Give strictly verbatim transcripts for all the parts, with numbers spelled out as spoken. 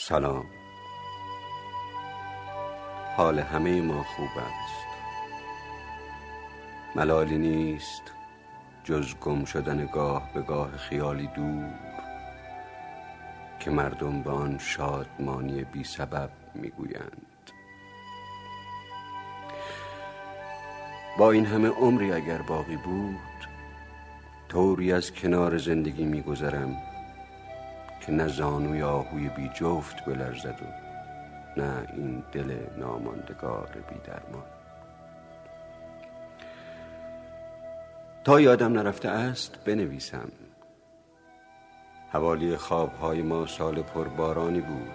سلام. حال همه ما خوب است. ملالی نیست جز گم شدن گاه به گاه خیالی دور که مردم به آن شادمانی بی سبب میگویند. با این همه عمری اگر باقی بود، طوری از کنار زندگی میگذرم که نه زانوی آهوی بی جفت بلرزد و نه این دل ناماندگار بی درمان. تا یادم نرفته است بنویسم. حوالی خوابهای ما سال پربارانی بود.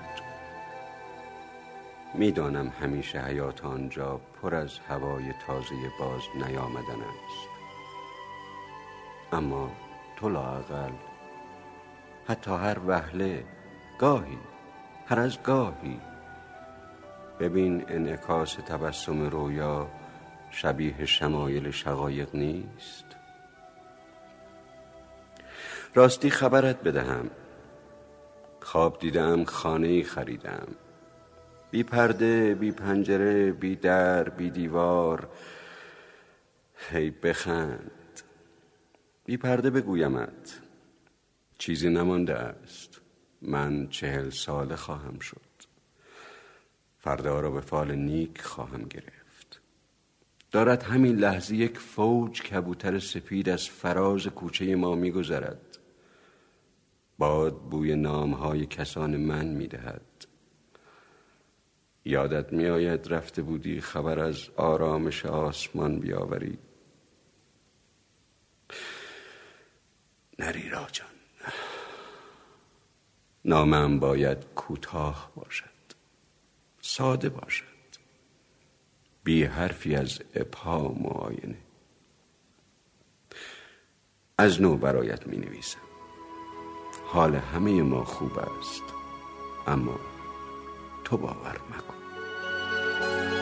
میدانم همیشه حیات آنجا پر از هوای تازه باز نیامدن است، اما تو لااقل حتی هر وهله، گاهی، هر از گاهی ببین انعکاس تبسم رویا شبیه شمایل شقایق نیست. راستی خبرت بدهم، خواب دیدم خانه‌ای خریدم، بی پرده، بی پنجره، بی در، بی دیوار. هی بخند. بی پرده بگویمت چیزی نمانده است. من چهل ساله خواهم شد. فردا را به فال نیک خواهم گرفت. دارد همین لحظه یک فوج کبوتر سپید از فراز کوچه ما می‌گذرد. باد بوی نام‌های کسان من می‌دهد. یادت می‌آید رفته بودی خبر از آرامش آسمان بیاوری؟ نری راجان. نامم باید کوتاه باشد، ساده باشد، بی حرفی از ابهام و آینه. از نو برایت می نویسم. حال همه ما خوب است، اما تو باور مکن.